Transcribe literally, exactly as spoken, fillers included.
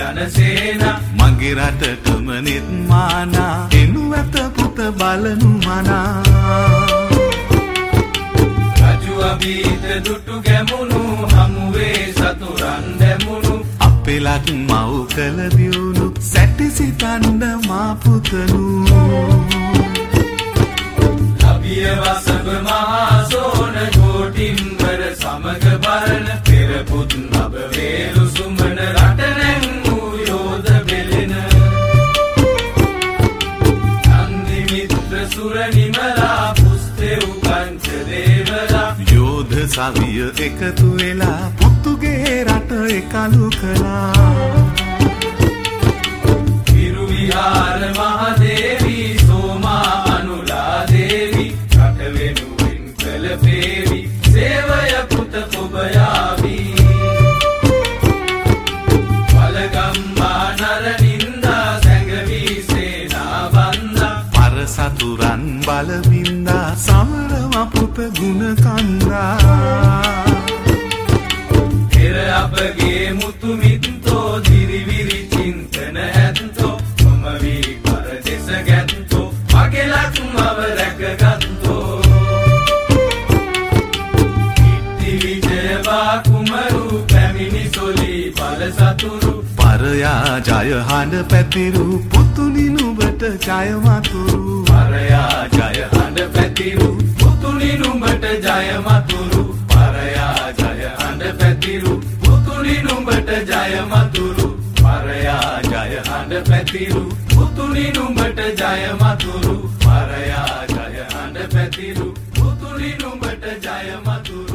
ජනසේන මගේ රටටම නිර්මාණා එනු ඇත පුත බලනු මනා රජු අභීත දුටු ගැමුණු හමුවේ සතුරන් දැමුණු අපෙලත් මව් කළ දියුණු සැටිසිතන්න මා පුතනු ලබිය වසබ මහා සෝන ගෝටිම්බර සමග බරණ පෙරපුත් නබ වේලු සුමන රට නැංගූ යෝධ බෙලෙන නන්දි මිත්‍ර සුර නිමලා පුස්තෙව් පංච දේවලා යෝධ සවිය එකතු වෙලා පුතුගේ රට එකලු කළා විරුවිහාර මහදේවී සෝමා අනුලා දේවී රට වෙනුවෙන් කළ පේවි සේවය පුත ඔබ යාවී වලගම්මා නරනින්දා සැඟවී සේනා බන්දා පර සතුරන් බලවින්දා සමරව පුත ගුණ කන්දා පෙර අපගේ මුතු මිත්තෝ දිරිවිරි චින්තන ඇත්තෝ මම වී කර දෙස ගැත්තෝ මගේ ලක්මව රැකගත්තෝ ඉත්ති විජයවා කුමරු පැමිණි සොලි බල සතුරු පරයා ජය හඬ පැතිරු පුතුනි නුඹට ජය මතුරු පරයා ජය හඬ පැතිරු පුතුනි නුඹට ජය මතුරු පරයා ජය හඬ පැතිරු පුතුනි නුඹට ජය මතුරු පරයා ජය හඬ පැතිරු පුතුනි නුඹට ජය මතුරු පරයා ජය හඬ පැතිරු පුතුනි නුඹට ජය මතුරු